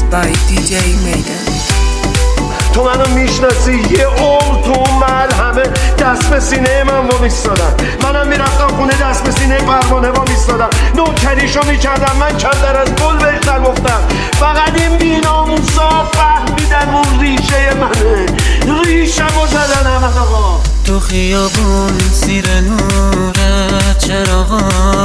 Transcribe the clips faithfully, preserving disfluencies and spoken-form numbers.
by دی جی میدن. تو منو میشناسی، یه عمر تو اون محل همه دست به سینه من با میستادن. منم میرفتم خونه دست به سینه پروانه با میستادم، نوکریشو میکردم، من کمتر از گل بهش نگفتم. فقط این بی‌ناموسا فهمیدن اون ریشه منه، ریشمو زدن همه. آقا تو خیابون زیر نورت چراغا،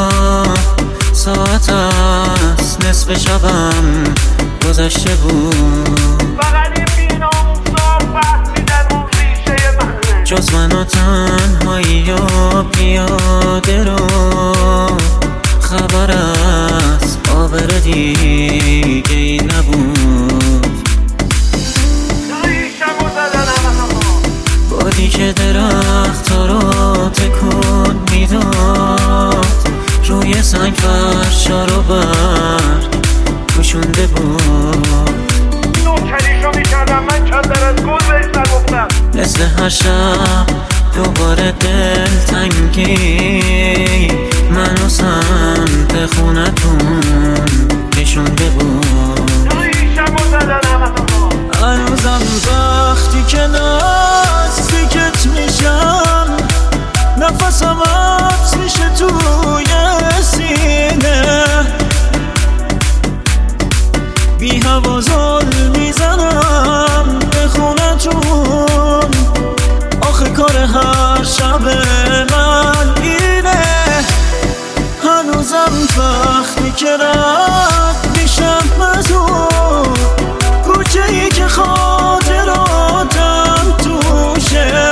ساعت است نصف شبم گذشته بود. فقط این بی‌ناموسا فهمیدن اون ریشه منه، جز من و تنهایی و پیاده رو خبر از آبر دیگه ای نبود. ریشمو زدن همه. بادی که درخت ها رو تکون میداد، روی سنگ فرشا رو بر پوشونده بود. نوکریشو میکردم، من کمتر از گل بهش نگفتم. مثل هر شب دوباره دلتنگی منو سمت خونتون کشونده بود. ریشمو زدن همه. هنوزم وقتی که نزدیکت میشم، نفسم حبس میشه توی سینه، بی هوا زل میزنم به خونتون. آخه کار هر شب من اینه، هنوزم وقتی که رد میشم از اون کوچه ای که خاطراتم توشه،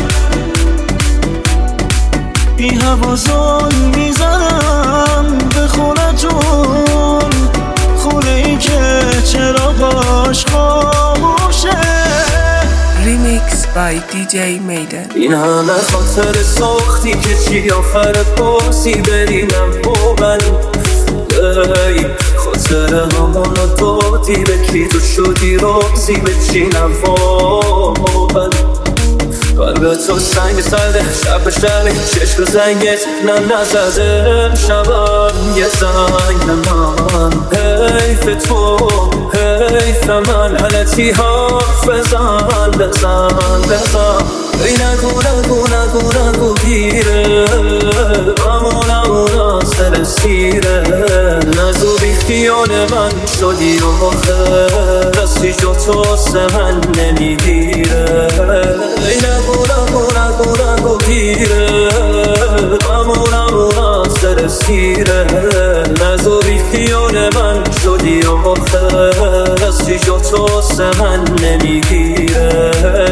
بی هوا زل میزنم به خونتون، خونه ای که چراغاش خاموشه. ریمیکس by دی جی میدن. این همه خاطر ساختی که چی آخر پاسی برینم با من، ای خاطر همونو دادی به کی، تو شدی رازی به چینم با من. قلب تو سنگ سرده، شب شب چشم زنگت نه نزده شبم یه زنگ من. حیف تو حیف من، حالتی حرف بزن بزن بزن. ای نگو نگو نگو نگو گیره، امون امون سر سیره. نزو بی خیال من شدی و آخر رستی جو تو سه من نمیگیره. ای نگو نگو نگو نگو گیره، امون امون سر سیره. نزو بی خیال من شدی و آخر رستی جو تو سه من نمیگیره.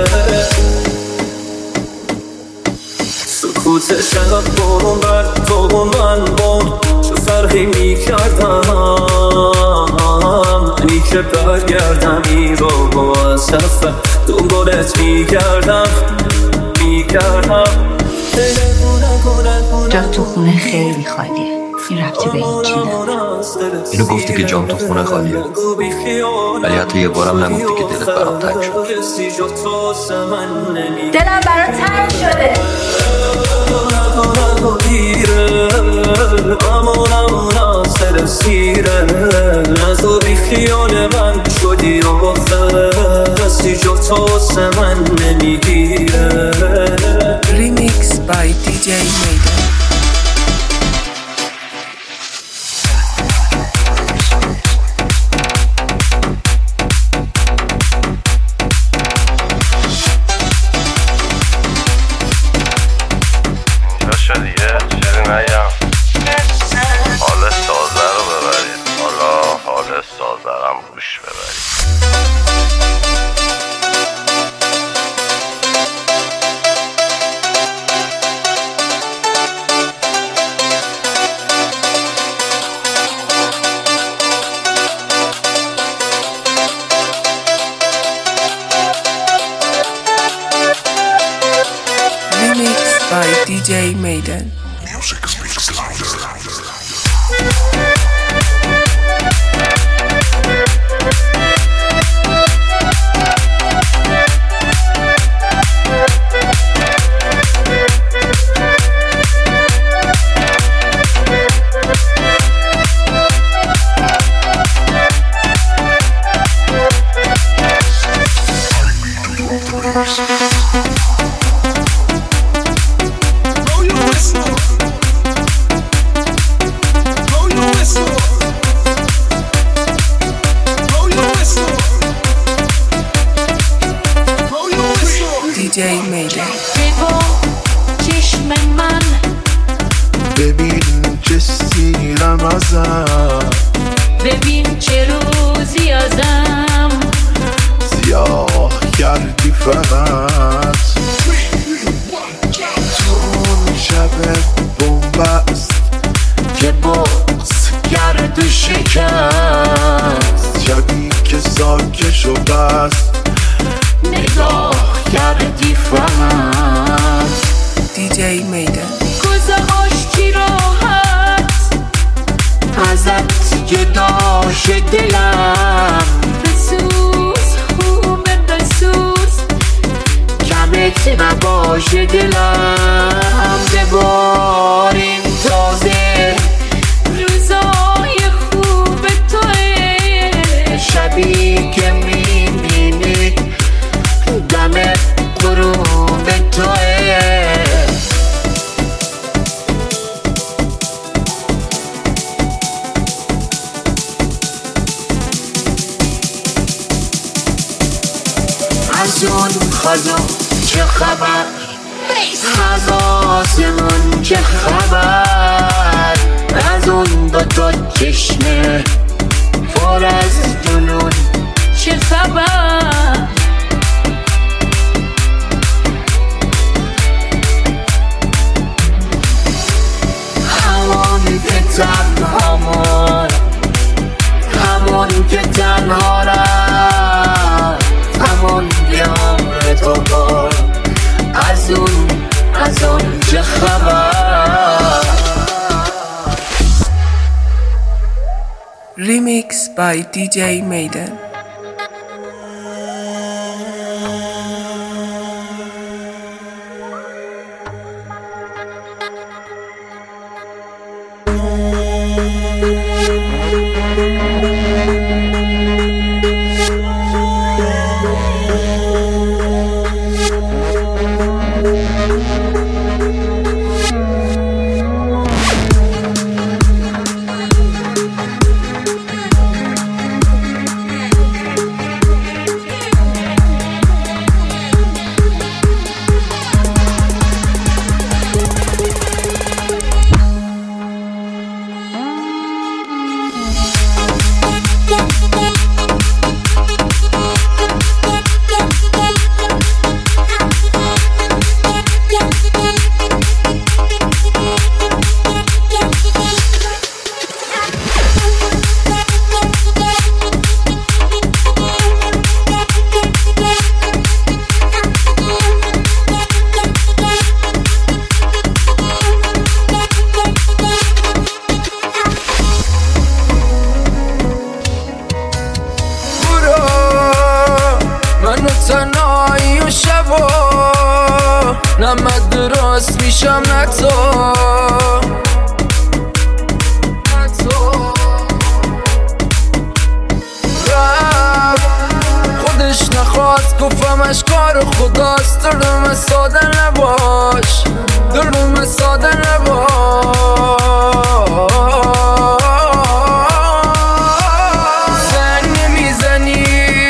سکوت شب برون بر تو و من بون، چه فرقی میکردم منی که برگردم این رو با اصف دنبالت میگردم میگردم. جا تو خونه خیلی خالیه، این ربطی به این چی نداره. اینو گفتی که جام تو خونه خالیه، ولی حتی یه بارم نگفتی که دلت برام تنگ شد. دلم برام تنگ شده. امون امون سر سیره. نزو بی خیال من شدی و آخر رستی جو تو سه من نمیگیره. ریمیکس by دی جی میدن. حال سازه رو ببرید، حالا حال سازه رو روش ببرید. Remix by دی جی میدن. Music speaks louder. دیجی میدن. بگو چشم من ببین چه سیرم ازم، ببین چه روزی ازم سیاه کردی فقط تو اون شب بومبست که باز کرد شکست، شبی که ساکش و بست نگاه کردی فقط. دیجی میدن. کوزه آشتی راحت ازت جدا شه دلم، بسوز خوبه بسوز کمت نباشه دلم، بباریم تازه روزای خوب توه، شبی که میبینی دم غروب توه. از اون خزون چه خبر، از آسمون چه خبر، از اون دوتا چشمه پر از جنون چه خبر. همون که تنهامون، همون که تنها رفت، همون که عمر تو بار، از اون از اون چه خبر. ریمیکس بای دیجی میدن. تنهایی و شبا نمد درست میشم نتو رفت خودش نخواست گفتمش کار خداست. دلم ساده نباش، دلم ساده نباش. زنگ نمیزنی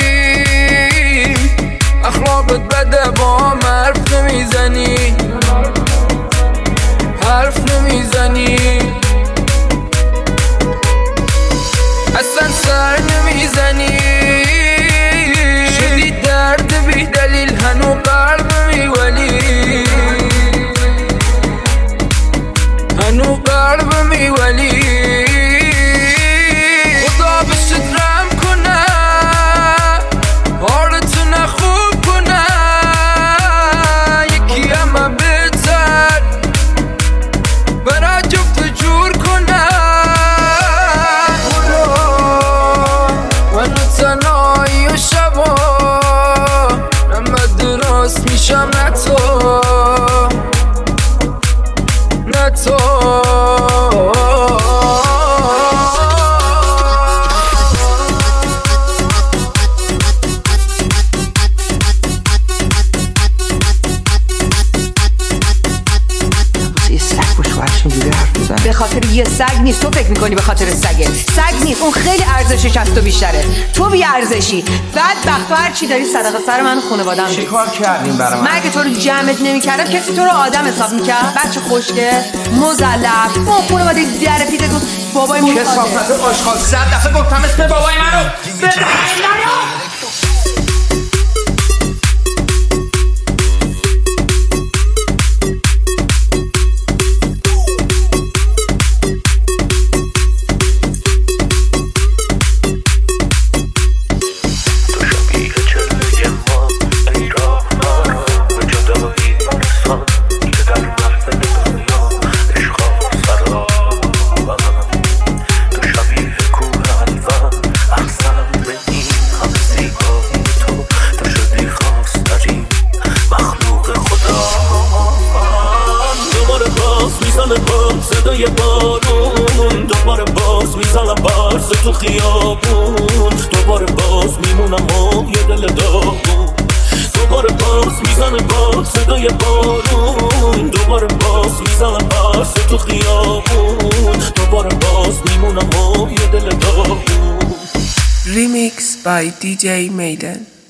اخلاقت بده، با هم حرف نمیزنی، حرف نمیزنی، اصلا سر نمیزنی. شدی درد بی دلیل هنو قلب میولی، هنو قلب زندگی سگ نیست. تو فکر میکنی به خاطر سگه. سگ نیست، اون خیلی ارزشش از تو بیشتره. تو بی ارزشی. بدبخت تو هر چی داری صدقه سر من و خانواده‌ام. چی کار کردیم برام؟ من اگه تو رو جمعت نمی‌کردم کسی تو رو آدم حساب می‌کرد؟ بچه خوشگه مزلف با خانواده در پیت تو بابای من کثافت آشغال. صد دفعه گفتم اسم بابای منو بده. صدای بارون دوباره باز میزنم برس تو خیابون، دوباره باز میمونم و یه دل داغون، دوباره باز میزنه باز صدای بارون، دوباره باز میزنم برس تو خیابون، دوباره باز میمونم و یه دل داغون. Remix by دی جی Maiden.